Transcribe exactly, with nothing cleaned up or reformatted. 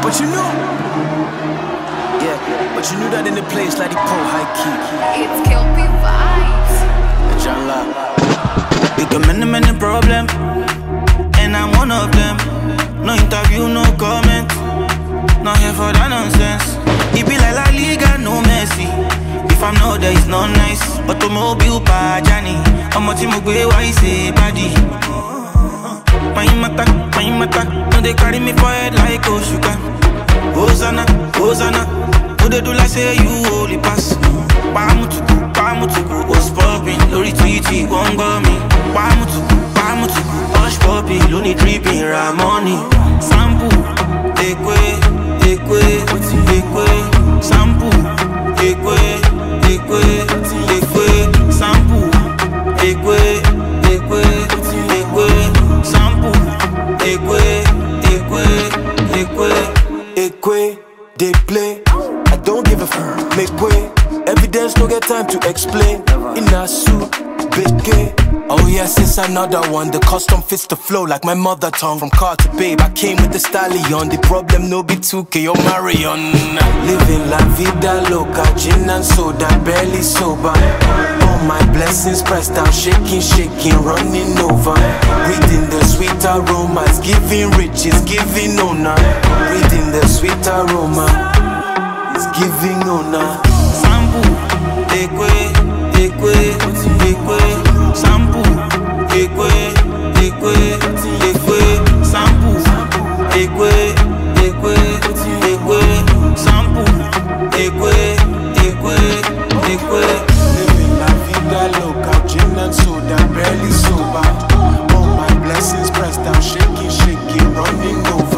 But you knew. Yeah, but you knew that in the place like the pro high key. It's Kelpie Vibes. The John La. We got many, many problems, and I'm one of them. No interview, no comment. Not here for that nonsense. It be like La Liga, no Messi. If I'm not there, it's not nice. Automobile pa Johnny. I'm a team of why say body. My mata, my mata. No they carry me for head like Oshuka. Hosanna, Hosanna. Who they do like say you holy pass. Pamutuku, Pamutuku. Was popping, Lori Titi, won't go me. Pamutuku, Pamutuku. Hush poppy, Looney dripping, Ramoni. Sample, Ekwe, Ekwe, Ekwe. Sample, Ekwe, Ekwe, Ekwe. Sample, Ekwe, Ekwe, Ekwe. Sample, Ekwe, Ekwe, Ekwe. Ekwe, they play. I don't give a fuck. Make way. Evidence no get time to explain. In a suit, beke. Oh yeah, since another one. The custom fits the flow like my mother tongue. From car to babe, I came with the stallion. The problem no be two K or Marion. Living la vida loca, gin and soda, barely sober. All my blessings pressed down, shaking, shaking, running over. Breathing the sweet aroma, it's giving riches, giving honor. Breathing the sweet aroma, it's giving honor. Sample, Ekwe, Ekwe, Ekwe. Sample, Ekwe, Ekwe, Ekwe. Sample, Ekwe, Ekwe, Ekwe. Sample, Ekwe, Ekwe, Ekwe. Living la vida loca, gin and soda, barely sober. All my blessings pressed down, shaking, shaking, running over.